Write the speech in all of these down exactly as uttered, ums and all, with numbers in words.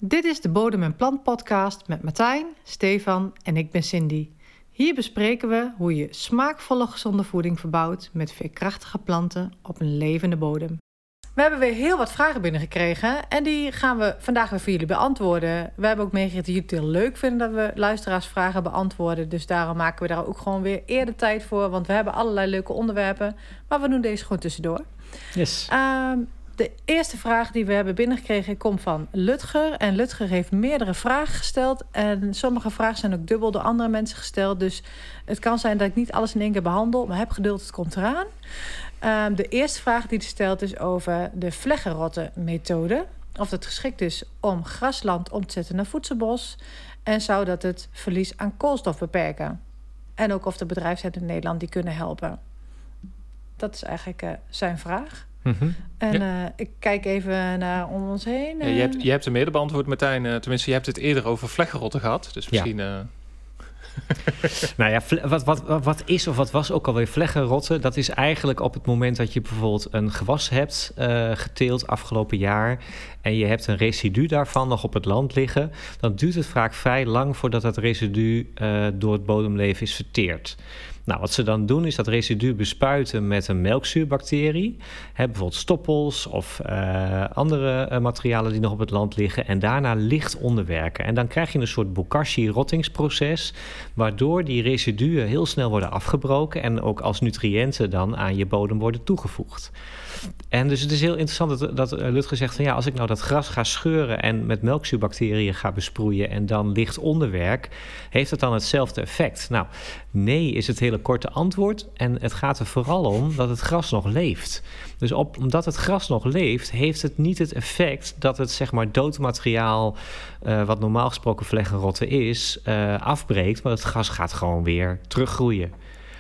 Dit is de Bodem en Plant podcast met Martijn, Stefan en ik ben Cindy. Hier bespreken we hoe je smaakvolle gezonde voeding verbouwt met veerkrachtige planten op een levende bodem. We hebben weer heel wat vragen binnengekregen en die gaan we vandaag weer voor jullie beantwoorden. We hebben ook meegekregen dat jullie het heel leuk vinden dat we luisteraarsvragen beantwoorden. Dus daarom maken we daar ook gewoon weer eerder tijd voor, want we hebben allerlei leuke onderwerpen. Maar we doen deze gewoon tussendoor. Yes. Um, De eerste vraag die we hebben binnengekregen komt van Lutger. En Lutger heeft meerdere vragen gesteld. En sommige vragen zijn ook dubbel door andere mensen gesteld. Dus het kan zijn dat ik niet alles in één keer behandel. Maar heb geduld, het komt eraan. Um, de eerste vraag die hij stelt is over de vleggenrotten-methode. Of het geschikt is om grasland om te zetten naar voedselbos. En zou dat het verlies aan koolstof beperken. En ook of de bedrijfsheden in Nederland die kunnen helpen. Dat is eigenlijk uh, zijn vraag. Mm-hmm. En ja. uh, ik kijk even naar om ons heen. Uh. Ja, je, hebt, je hebt hem eerder beantwoord, Martijn. Uh, tenminste, je hebt het eerder over vleggenrotten gehad. Dus misschien... Ja. Uh... nou ja, wat, wat, wat is of wat was ook alweer vleggenrotten? Dat is eigenlijk op het moment dat je bijvoorbeeld een gewas hebt uh, geteeld afgelopen jaar en je hebt een residu daarvan nog op het land liggen, dan duurt het vaak vrij lang voordat dat residu uh, door het bodemleven is verteerd. Nou, wat ze dan doen is dat residu bespuiten met een melkzuurbacterie. Hè, bijvoorbeeld stoppels of uh, andere uh, materialen die nog op het land liggen. En daarna licht onderwerken. En dan krijg je een soort bokashi-rottingsproces, waardoor die residuen heel snel worden afgebroken en ook als nutriënten dan aan je bodem worden toegevoegd. En dus het is heel interessant dat, dat Lutger zegt van ja, als ik nou dat gras ga scheuren en met melkzuurbacteriën ga besproeien en dan licht onderwerk, heeft het dan hetzelfde effect? Nou, nee is het hele korte antwoord. En het gaat er vooral om dat het gras nog leeft. Dus op, omdat het gras nog leeft, heeft het niet het effect dat het zeg maar dood materiaal, uh, wat normaal gesproken vleggenrotten is, uh, afbreekt. Maar het gras gaat gewoon weer teruggroeien.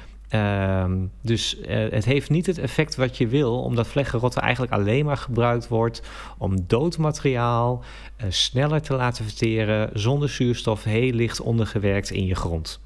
Um, dus uh, het heeft niet het effect wat je wil, omdat vleggenrotten eigenlijk alleen maar gebruikt wordt om dood materiaal uh, sneller te laten verteren, zonder zuurstof, heel licht ondergewerkt in je grond.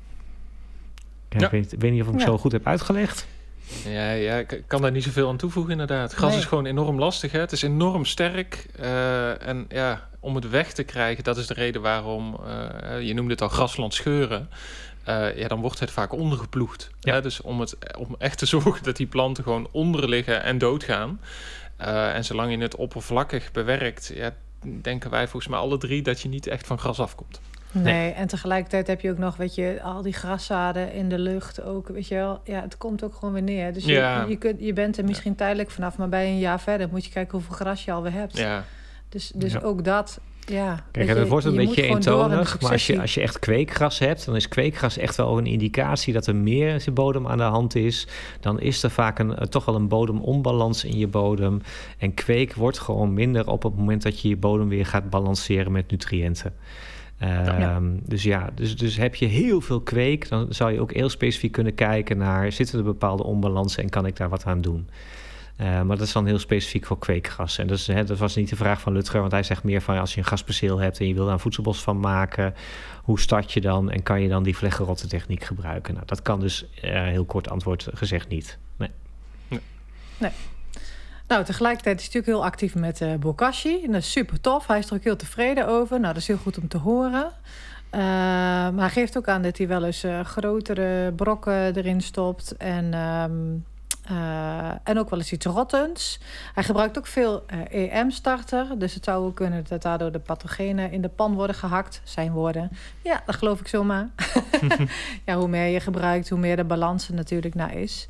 Ja, ja. Ik weet, weet niet of ik hem ja. zo goed heb uitgelegd. Ja, ja, ik kan daar niet zoveel aan toevoegen inderdaad. Gras nee. is gewoon enorm lastig, hè? Het is enorm sterk. Uh, en ja, om het weg te krijgen, dat is de reden waarom, uh, je noemde het al grasland scheuren. Uh, ja, dan wordt het vaak ondergeploegd. Ja. Hè? Dus om, het, om echt te zorgen dat die planten gewoon onder liggen en doodgaan. Uh, en zolang je het oppervlakkig bewerkt, ja, denken wij volgens mij alle drie dat je niet echt van gras afkomt. Nee, nee, en tegelijkertijd heb je ook nog, weet je, al die graszaden in de lucht ook, weet je wel. Ja, het komt ook gewoon weer neer. Dus je, ja. je, kunt, je bent er misschien ja. tijdelijk vanaf, maar bij een jaar verder moet je kijken hoeveel gras je alweer hebt. Ja. Dus, dus ja. ook dat... Ja, Kijk, en het wordt een beetje eentonig, maar als je, als je echt kweekgras kweekgras hebt, dan is kweekgras echt wel een indicatie dat er meer in je bodem aan de hand is. Dan is er vaak een, toch wel een bodemonbalans in je bodem. En kweek wordt gewoon minder op het moment dat je je bodem weer gaat balanceren met nutriënten. Uh, ja. Dus ja, dus, dus heb je heel veel kweek, dan zou je ook heel specifiek kunnen kijken naar, zitten er bepaalde onbalansen en kan ik daar wat aan doen? Uh, maar dat is dan heel specifiek voor kweekgras. En dat, is, hè, dat was niet de vraag van Lutger, want hij zegt meer van als je een grasperceel hebt en je wil daar een voedselbos van maken, hoe start je dan en kan je dan die vleggenrottentechniek gebruiken? Nou, dat kan dus, uh, heel kort antwoord gezegd, niet. Nee. Nee. nee. Nou, tegelijkertijd is hij natuurlijk heel actief met uh, bokashi. En dat is super tof. Hij is er ook heel tevreden over. Nou, dat is heel goed om te horen. Uh, maar hij geeft ook aan dat hij wel eens uh, grotere brokken erin stopt en... Um, Uh, en ook wel eens iets rottends. Hij gebruikt ook veel uh, E M-starter. Dus het zou ook kunnen dat daardoor de pathogenen in de pan worden gehakt. Zijn woorden. Ja, dat geloof ik zomaar. Ja, hoe meer je gebruikt, hoe meer de balans er natuurlijk naar is.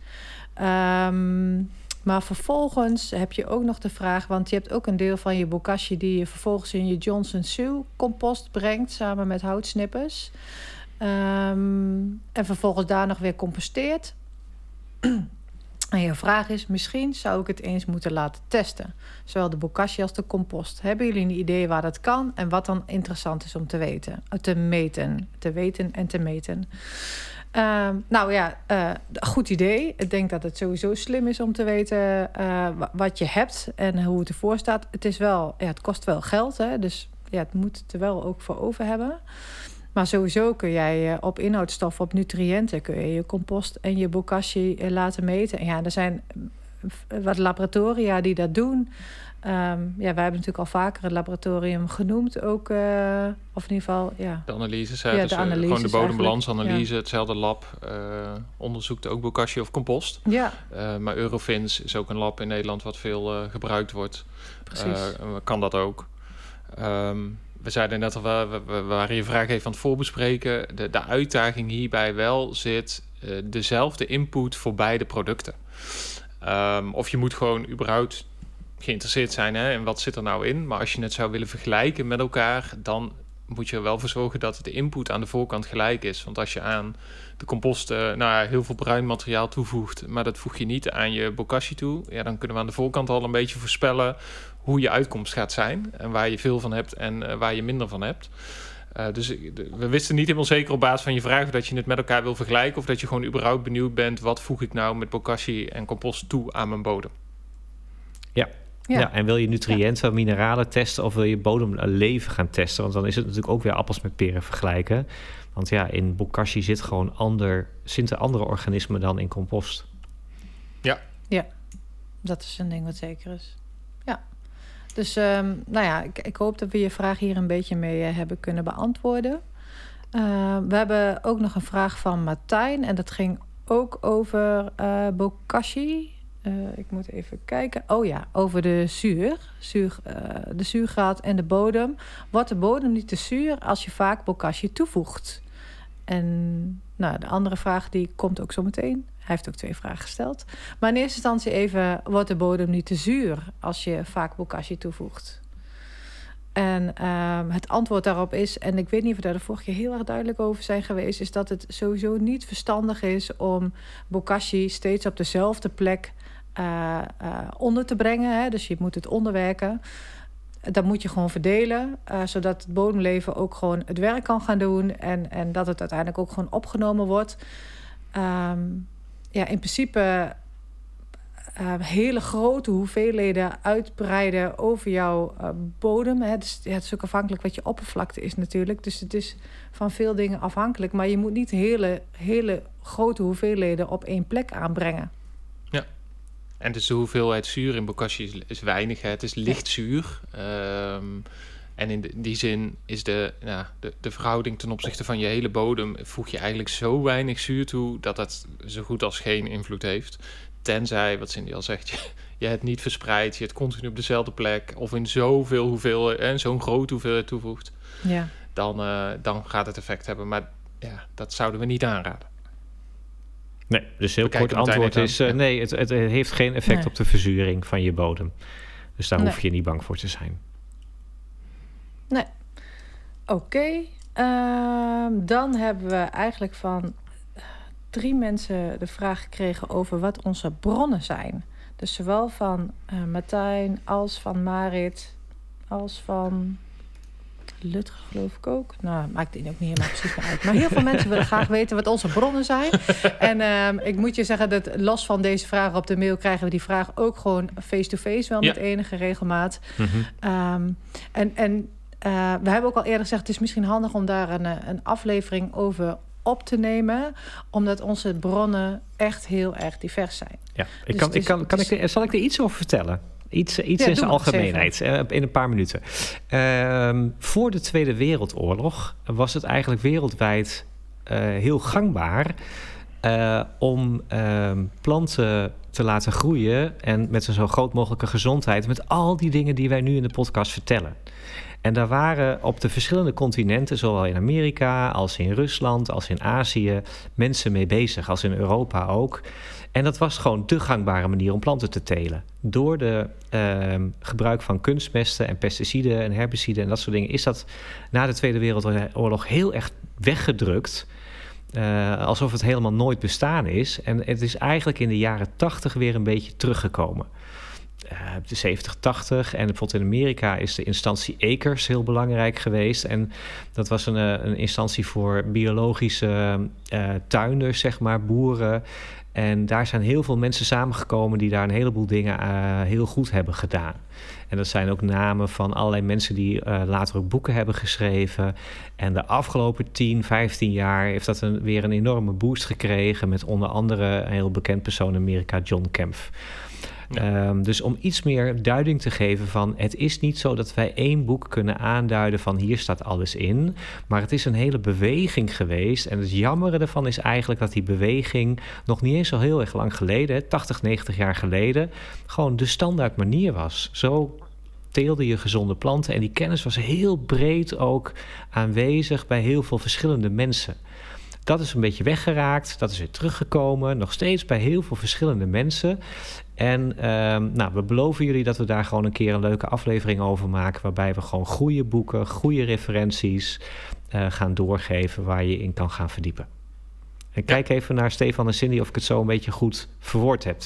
Um, maar vervolgens heb je ook nog de vraag... want je hebt ook een deel van je bokashi... die je vervolgens in je Johnson Sioux compost brengt... samen met houtsnippers. Um, en vervolgens daar nog weer composteert... En je vraag is, misschien zou ik het eens moeten laten testen. Zowel de bokashi als de compost. Hebben jullie een idee waar dat kan en wat dan interessant is om te weten? Te meten. Te weten en te meten. Uh, nou ja, uh, goed idee. Ik denk dat het sowieso slim is om te weten uh, wat je hebt en hoe het ervoor staat. Het is wel, ja, het kost wel geld, hè? Dus ja, het moet het er wel ook voor over hebben. Maar sowieso kun jij op inhoudstoffen, op nutriënten... kun je je compost en je bokashi laten meten. En ja, er zijn wat laboratoria die dat doen. Um, ja, wij hebben natuurlijk al vaker het laboratorium genoemd. Ook, uh, of in ieder geval, ja. De analyses, hè? Ja, dus, de analyses gewoon de bodembalansanalyse, ja. Hetzelfde lab. Uh, onderzoekt ook bokashi of compost. Ja. Uh, maar Eurofins is ook een lab in Nederland wat veel uh, gebruikt wordt. Precies. Uh, kan dat ook. Um, we zeiden net al, we, we, we waren je vraag even aan het voorbespreken. De, de uitdaging hierbij wel zit uh, dezelfde input voor beide producten. Um, of je moet gewoon überhaupt geïnteresseerd zijn hè, in wat zit er nou in. Maar als je het zou willen vergelijken met elkaar, dan moet je er wel voor zorgen dat de input aan de voorkant gelijk is. Want als je aan de compost uh, nou ja, heel veel bruin materiaal toevoegt, maar dat voeg je niet aan je bokashi toe, ja, dan kunnen we aan de voorkant al een beetje voorspellen hoe je uitkomst gaat zijn en waar je veel van hebt en uh, waar je minder van hebt. Uh, dus we wisten niet helemaal zeker op basis van je vraag of dat je het met elkaar wil vergelijken of dat je gewoon überhaupt benieuwd bent wat voeg ik nou met bokashi en compost toe aan mijn bodem. Ja. Ja. ja, en wil je nutriënten, ja. mineralen testen of wil je bodemleven gaan testen? Want dan is het natuurlijk ook weer appels met peren vergelijken. Want ja, in bokashi zit gewoon ander, zitten andere organismen dan in compost. Ja. Ja, dat is een ding wat zeker is. Ja. Dus um, nou ja, ik, ik hoop dat we je vraag hier een beetje mee uh, hebben kunnen beantwoorden. Uh, we hebben ook nog een vraag van Martijn en dat ging ook over uh, bokashi. Uh, ik moet even kijken. Oh ja, over de zuur. zuur uh, de zuurgraad en de bodem. Wordt de bodem niet te zuur als je vaak bokashi toevoegt? En nou, de andere vraag die komt ook zo meteen. Hij heeft ook twee vragen gesteld. Maar in eerste instantie even, wordt de bodem niet te zuur als je vaak bokashi toevoegt? En uh, het antwoord daarop is, en ik weet niet of we daar de vorige keer heel erg duidelijk over zijn geweest, is dat het sowieso niet verstandig is om bokashi steeds op dezelfde plek Uh, uh, onder te brengen. Hè? Dus je moet het onderwerken. Dat moet je gewoon verdelen, uh, zodat het bodemleven ook gewoon het werk kan gaan doen en, en dat het uiteindelijk ook gewoon opgenomen wordt. Um, ja, in principe uh, hele grote hoeveelheden uitbreiden over jouw uh, bodem. Hè? Dus, ja, het is ook afhankelijk wat je oppervlakte is natuurlijk. Dus het is van veel dingen afhankelijk. Maar je moet niet hele, hele grote hoeveelheden op één plek aanbrengen. Ja. En dus de hoeveelheid zuur in bokashi is, is weinig. Hè? Het is licht zuur. Um, en in, de, in die zin is de, nou, de, de verhouding ten opzichte van je hele bodem, voeg je eigenlijk zo weinig zuur toe dat dat zo goed als geen invloed heeft. Tenzij, wat Cindy al zegt, je, je het niet verspreidt, je het continu op dezelfde plek of in zoveel hoeveelheid en zo'n grote hoeveelheid toevoegt. Ja. Dan, uh, dan gaat het effect hebben. Maar ja, dat zouden we niet aanraden. Nee, dus heel kort antwoord is... Uh, nee, het, het heeft geen effect nee. op de verzuring van je bodem. Dus daar nee. hoef je niet bang voor te zijn. Nee. Oké. Okay. Uh, dan hebben we eigenlijk van drie mensen de vraag gekregen over wat onze bronnen zijn. Dus zowel van uh, Martijn als van Marit als van Lutger, geloof ik ook. Nou, maakt het ook niet helemaal precies meer uit. Maar heel veel mensen willen graag weten wat onze bronnen zijn. En uh, ik moet je zeggen dat los van deze vragen op de mail krijgen we die vraag ook gewoon face-to-face wel ja. met enige regelmaat. Mm-hmm. Um, en en uh, we hebben ook al eerder gezegd, het is misschien handig om daar een, een aflevering over op te nemen, omdat onze bronnen echt heel erg divers zijn. Ja, ik kan, dus, ik kan, kan dus, ik, zal ik er iets over vertellen? Iets, iets ja, in zijn algemeenheid, uh, in een paar minuten. Uh, voor de Tweede Wereldoorlog was het eigenlijk wereldwijd uh, heel gangbaar uh, om uh, planten te laten groeien en met een zo groot mogelijke gezondheid, met al die dingen die wij nu in de podcast vertellen. En daar waren op de verschillende continenten, zowel in Amerika als in Rusland, als in Azië, mensen mee bezig, als in Europa ook. En dat was gewoon de gangbare manier om planten te telen. Door de uh, gebruik van kunstmesten en pesticiden en herbiciden en dat soort dingen is dat na de Tweede Wereldoorlog heel erg weggedrukt. Uh, alsof het helemaal nooit bestaan is. En het is eigenlijk in de jaren tachtig weer een beetje teruggekomen. Uh, de zeventig, tachtig en bijvoorbeeld in Amerika is de instantie Acres heel belangrijk geweest. En dat was een, een instantie voor biologische uh, tuinders, zeg maar, boeren. En daar zijn heel veel mensen samengekomen die daar een heleboel dingen uh, heel goed hebben gedaan. En dat zijn ook namen van allerlei mensen die uh, later ook boeken hebben geschreven. En de afgelopen tien, vijftien jaar heeft dat een, weer een enorme boost gekregen met onder andere een heel bekend persoon in Amerika, John Kempf. Ja. Um, dus om iets meer duiding te geven van... het is niet zo dat wij één boek kunnen aanduiden van... hier staat alles in, maar het is een hele beweging geweest. En het jammere ervan is eigenlijk dat die beweging... nog niet eens zo heel erg lang geleden, tachtig, negentig jaar geleden... gewoon de standaard manier was. Zo teelde je gezonde planten. En die kennis was heel breed ook aanwezig bij heel veel verschillende mensen. Dat is een beetje weggeraakt, dat is weer teruggekomen. Nog steeds bij heel veel verschillende mensen. En um, nou, we beloven jullie dat we daar gewoon een keer een leuke aflevering over maken... waarbij we gewoon goede boeken, goede referenties uh, gaan doorgeven... waar je in kan gaan verdiepen. En kijk ja. even naar Stefan en Cindy of ik het zo een beetje goed verwoord heb.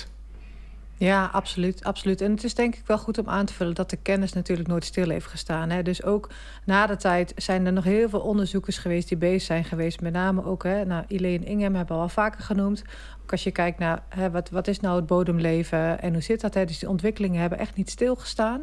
Ja, absoluut, absoluut. En het is denk ik wel goed om aan te vullen... dat de kennis natuurlijk nooit stil heeft gestaan. Hè? Dus ook na de tijd zijn er nog heel veel onderzoekers geweest... die bezig zijn geweest, met name ook... Hè, nou, Elaine Ingham hebben we al vaker genoemd. Ook als je kijkt naar hè, wat, wat is nou het bodemleven en hoe zit dat? Hè? Dus die ontwikkelingen hebben echt niet stilgestaan.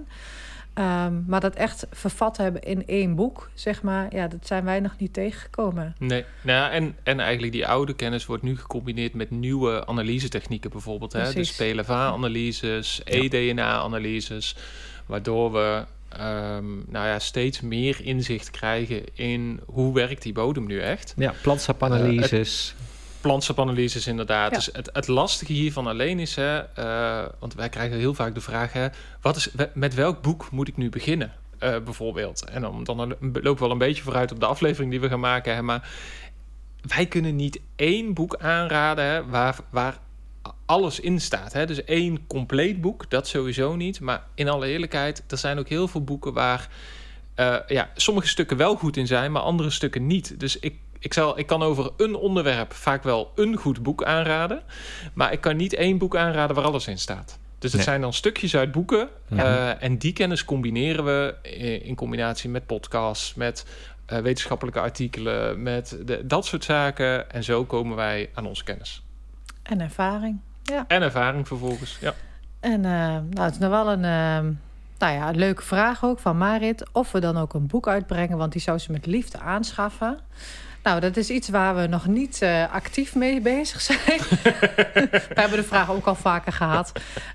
Um, maar dat echt vervat hebben in één boek, zeg maar... ja, dat zijn wij nog niet tegengekomen. Nee, nou, en, en eigenlijk die oude kennis wordt nu gecombineerd... met nieuwe analysetechnieken bijvoorbeeld. Hè? Dus P L F A-analyses, E D N A-analyses... waardoor we um, nou ja, steeds meer inzicht krijgen... in hoe werkt die bodem nu echt. Ja, plantsapanalyses... Uh, Plantsapanalyses inderdaad. Ja. Dus het, het lastige hiervan alleen is... Hè, uh, want wij krijgen heel vaak de vraag... Hè, wat is, met welk boek moet ik nu beginnen? Uh, bijvoorbeeld. En dan, dan lopen we wel een beetje vooruit op de aflevering die we gaan maken. Hè, maar wij kunnen niet één boek aanraden... Hè, waar, waar alles in staat. Hè. Dus één compleet boek, dat sowieso niet. Maar in alle eerlijkheid... er zijn ook heel veel boeken waar... Uh, ja, sommige stukken wel goed in zijn... maar andere stukken niet. Dus ik Ik, zal, ik kan over een onderwerp vaak wel een goed boek aanraden. Maar ik kan niet één boek aanraden waar alles in staat. Dus het nee. zijn dan stukjes uit boeken. Ja. Uh, en die kennis combineren we in, in combinatie met podcasts... met uh, wetenschappelijke artikelen, met de, dat soort zaken. En zo komen wij aan onze kennis. En ervaring. Ja. En ervaring vervolgens, ja. En uh, nou, het is nog wel een... Uh... Nou ja, een leuke vraag ook van Marit. Of we dan ook een boek uitbrengen, want die zou ze met liefde aanschaffen. Nou, dat is iets waar we nog niet uh, actief mee bezig zijn. We hebben de vraag ook al vaker gehad.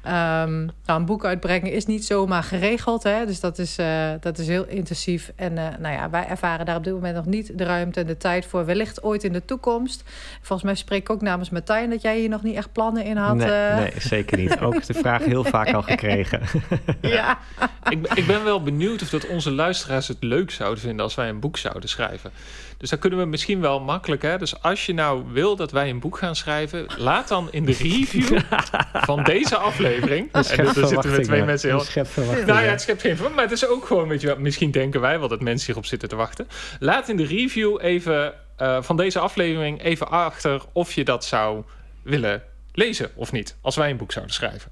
Um, nou, een boek uitbrengen is niet zomaar geregeld. Hè? Dus dat is, uh, dat is heel intensief. En uh, nou ja, wij ervaren daar op dit moment nog niet de ruimte en de tijd voor. Wellicht ooit in de toekomst. Volgens mij spreek ik ook namens Martijn... dat jij hier nog niet echt plannen in had. Nee, uh... nee zeker niet. Ook de vraag heel vaak nee. al gekregen. Ja. ik, ik ben wel benieuwd of dat onze luisteraars het leuk zouden vinden... als wij een boek zouden schrijven. Dus dan kunnen we misschien wel makkelijk... Hè? Dus als je nou wil dat wij een boek gaan schrijven... laat dan in de review van deze aflevering... en daar zitten we twee mensen heel... Nou ja, het schept geen verwachting. Maar het is ook gewoon, weet je wel... misschien denken wij wel dat mensen hierop zitten te wachten. Laat in de review even uh, van deze aflevering even achter... of je dat zou willen lezen of niet. Als wij een boek zouden schrijven.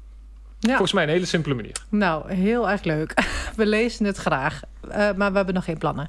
Ja. Volgens mij een hele simpele manier. Nou, heel erg leuk. We lezen het graag. Uh, maar we hebben nog geen plannen.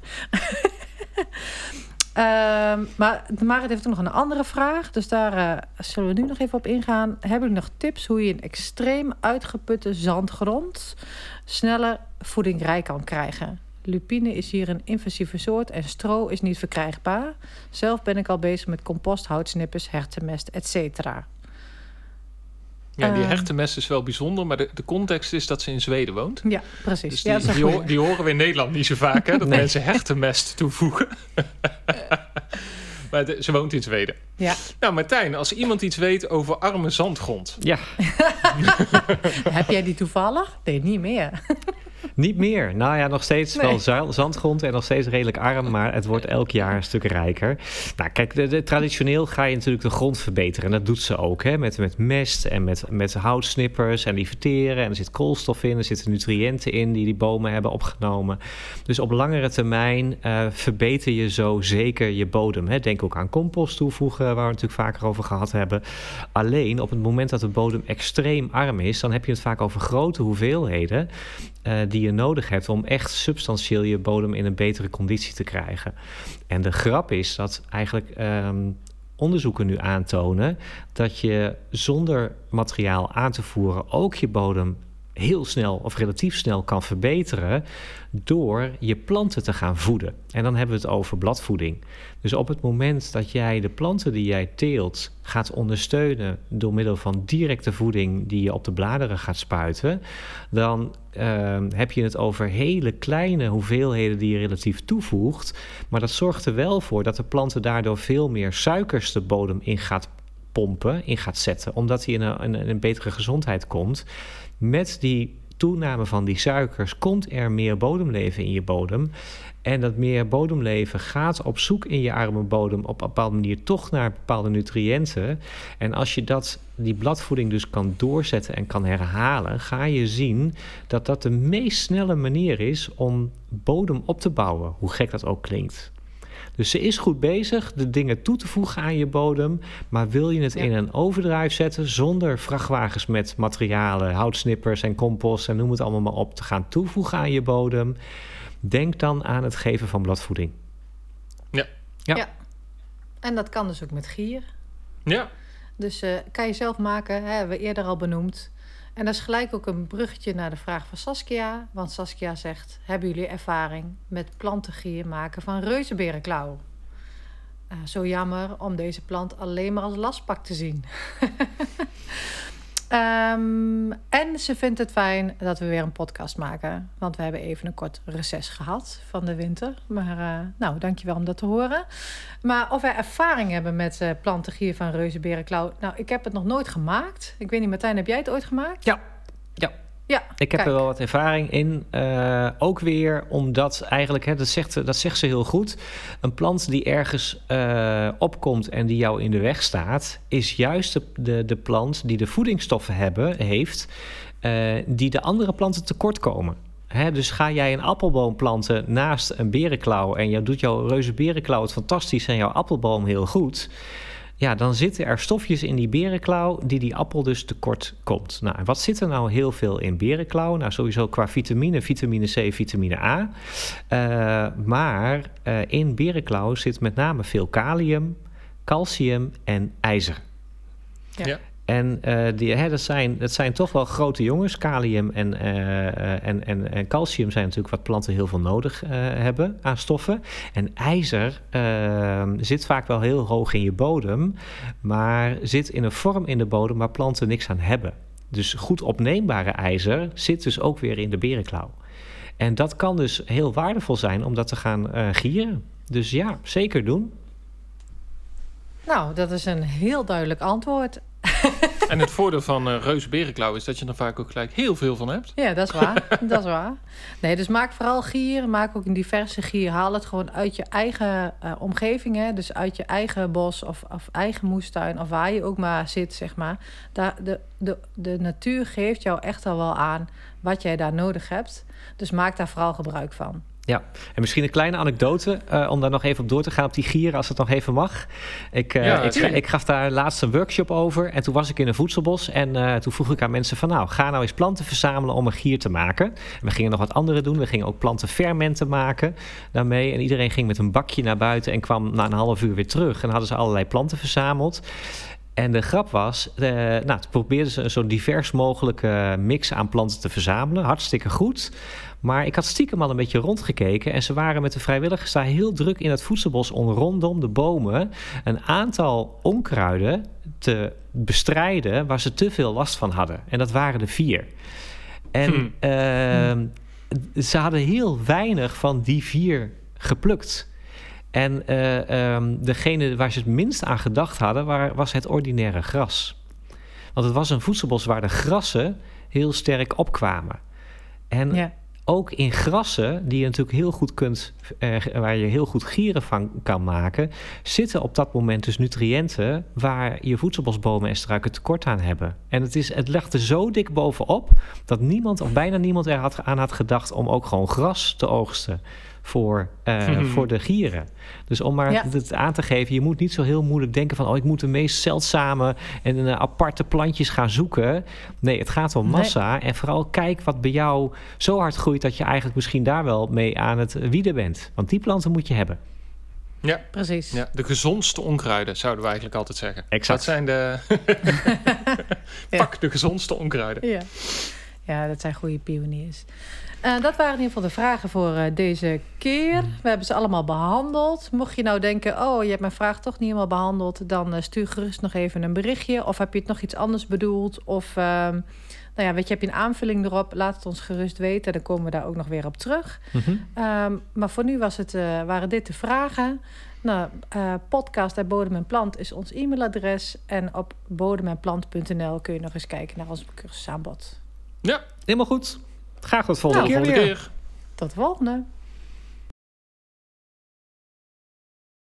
Uh, maar Marit heeft ook nog een andere vraag. Dus daar uh, zullen we nu nog even op ingaan. Hebben jullie nog tips hoe je een extreem uitgeputte zandgrond... sneller voedingrijk kan krijgen? Lupine is hier een invasieve soort en stro is niet verkrijgbaar. Zelf ben ik al bezig met compost, houtsnippers, hertenmest, et cetera. Ja, die hertenmest is wel bijzonder, maar de, de context is dat ze in Zweden woont. Ja, precies. Dus die, ja, die, ho- die horen we in Nederland niet zo vaak, hè, dat nee. mensen hertenmest toevoegen. Maar de, ze woont in Zweden. Ja. Nou, Martijn, als iemand iets weet over arme zandgrond... Ja. Heb jij die toevallig? Nee, niet meer. Niet meer. Nou ja, nog steeds nee. wel zandgrond en nog steeds redelijk arm, maar het wordt elk jaar een stuk rijker. Nou, kijk, de, de, traditioneel ga je natuurlijk de grond verbeteren. En dat doet ze ook, hè, met, met mest en met, met houtsnippers en die verteren. En er zit koolstof in, er zitten nutriënten in die die bomen hebben opgenomen. Dus op langere termijn uh, verbeter je zo zeker je bodem. Hè. Denk ook aan compost toevoegen, waar we het natuurlijk vaker over gehad hebben. Alleen op het moment dat de bodem extreem arm is, dan heb je het vaak over grote hoeveelheden Uh, die je nodig hebt om echt substantieel je bodem in een betere conditie te krijgen. En de grap is dat eigenlijk um, onderzoeken nu aantonen dat je zonder materiaal aan te voeren ook je bodem heel snel of relatief snel kan verbeteren door je planten te gaan voeden. En dan hebben we het over bladvoeding. Dus op het moment dat jij de planten die jij teelt gaat ondersteunen door middel van directe voeding die je op de bladeren gaat spuiten, dan uh, heb je het over hele kleine hoeveelheden die je relatief toevoegt. Maar dat zorgt er wel voor dat de planten daardoor veel meer suikers de bodem in gaat pompen, in gaat zetten, omdat hij in een, in een betere gezondheid komt. Met die toename van die suikers komt er meer bodemleven in je bodem. En dat meer bodemleven gaat op zoek in je arme bodem op een bepaalde manier toch naar bepaalde nutriënten. En als je dat, die bladvoeding dus kan doorzetten en kan herhalen, ga je zien dat dat de meest snelle manier is om bodem op te bouwen, hoe gek dat ook klinkt. Dus ze is goed bezig de dingen toe te voegen aan je bodem, maar wil je het ja. in een overdrive zetten zonder vrachtwagens met materialen, houtsnippers en compost en noem het allemaal maar op te gaan toevoegen aan je bodem, denk dan aan het geven van bladvoeding. Ja. Ja. ja. En dat kan dus ook met gier. Ja. Dus uh, kan je zelf maken, hè, hebben we eerder al benoemd. En dat is gelijk ook een bruggetje naar de vraag van Saskia. Want Saskia zegt, hebben jullie ervaring met plantengier maken van reuzenberenklauw? Uh, zo jammer om deze plant alleen maar als lastpak te zien. um, en ze vindt het fijn dat we weer een podcast maken. Want we hebben even een kort reces gehad van de winter. Maar uh, nou, dankjewel om dat te horen. Maar of wij ervaring hebben met uh, plantengier van reuzenberenklauw. Nou, ik heb het nog nooit gemaakt. Ik weet niet, Martijn, heb jij het ooit gemaakt? Ja, ja. Ja, ik heb kijk. er wel wat ervaring in. Uh, ook weer omdat eigenlijk, hè, dat, zegt, dat zegt ze heel goed, een plant die ergens uh, opkomt en die jou in de weg staat, is juist de, de, de plant die de voedingsstoffen hebben, heeft, uh, die de andere planten tekort komen. Hè, dus ga jij een appelboom planten naast een berenklauw en je doet jouw reuzenberenklauw het fantastisch en jouw appelboom heel goed, ja, dan zitten er stofjes in die berenklauw die die appel dus tekort komt. Nou, en wat zit er nou heel veel in berenklauw? Nou, sowieso qua vitamine, vitamine C, vitamine A. Uh, maar uh, in berenklauw zit met name veel kalium, calcium en ijzer. Ja. ja. En uh, die, hè, dat, zijn, dat zijn toch wel grote jongens. Kalium en, uh, en, en, en calcium zijn natuurlijk wat planten heel veel nodig uh, hebben aan stoffen. En ijzer uh, zit vaak wel heel hoog in je bodem, maar zit in een vorm in de bodem waar planten niks aan hebben. Dus goed opneembare ijzer zit dus ook weer in de berenklauw. En dat kan dus heel waardevol zijn om dat te gaan uh, gieren. Dus ja, zeker doen. Nou, dat is een heel duidelijk antwoord. En het voordeel van uh, reuzenberenklauw is dat je er vaak ook gelijk heel veel van hebt. Ja, dat is waar. dat is waar. Nee, dus maak vooral gier. Maak ook een diverse gier. Haal het gewoon uit je eigen uh, omgeving. Hè? Dus uit je eigen bos of, of eigen moestuin. Of waar je ook maar zit, zeg maar. Daar, de, de, de natuur geeft jou echt al wel aan wat jij daar nodig hebt. Dus maak daar vooral gebruik van. Ja, en misschien een kleine anekdote uh, om daar nog even op door te gaan op die gieren, als het nog even mag. Ik, uh, ja, ik, ik gaf daar laatst een workshop over en toen was ik in een voedselbos en uh, toen vroeg ik aan mensen van nou, ga nou eens planten verzamelen om een gier te maken. En we gingen nog wat andere doen, we gingen ook plantenfermenten maken daarmee en iedereen ging met een bakje naar buiten en kwam na een half uur weer terug en hadden ze allerlei planten verzameld. En de grap was, uh, nou, toen probeerden ze zo'n divers mogelijke mix aan planten te verzamelen. Hartstikke goed. Maar ik had stiekem al een beetje rondgekeken en ze waren met de vrijwilligers daar heel druk in het voedselbos om rondom de bomen een aantal onkruiden te bestrijden waar ze te veel last van hadden. En dat waren er vier. En hmm. uh, ze hadden heel weinig van die vier geplukt. En uh, um, degene waar ze het minst aan gedacht hadden, waar, was het ordinaire gras. Want het was een voedselbos waar de grassen heel sterk opkwamen. En ja. ook in grassen, die je natuurlijk heel goed kunt, uh, waar je heel goed gieren van kan maken, zitten op dat moment dus nutriënten waar je voedselbosbomen en struiken tekort aan hebben. En het, is, het legt er zo dik bovenop dat niemand of bijna niemand er had, aan had gedacht om ook gewoon gras te oogsten voor, uh, hmm. voor de gieren. Dus om maar ja. het aan te geven, je moet niet zo heel moeilijk denken van oh, ik moet de meest zeldzame en uh, aparte plantjes gaan zoeken. Nee, het gaat om massa. Nee. En vooral kijk wat bij jou zo hard groeit dat je eigenlijk misschien daar wel mee aan het wieden bent. Want die planten moet je hebben. Ja, precies. Ja, de gezondste onkruiden, zouden we eigenlijk altijd zeggen. Exact. Dat zijn de... Pak ja. de gezondste onkruiden. Ja. Ja, dat zijn goede pioniers. Uh, dat waren in ieder geval de vragen voor uh, deze keer. We hebben ze allemaal behandeld. Mocht je nou denken, oh, je hebt mijn vraag toch niet helemaal behandeld... dan uh, stuur gerust nog even een berichtje. Of heb je het nog iets anders bedoeld? Of uh, nou ja, weet je, heb je een aanvulling erop? Laat het ons gerust weten. Dan komen we daar ook nog weer op terug. Mm-hmm. Um, maar voor nu was het, uh, waren dit de vragen... Nou, uh, podcast bij Bodem en Plant is ons e-mailadres. En op bodem en plant punt n l kun je nog eens kijken naar ons cursusaanbod. Ja, helemaal goed. Graag tot volgende nou, keer volgende weer. keer. Tot de volgende.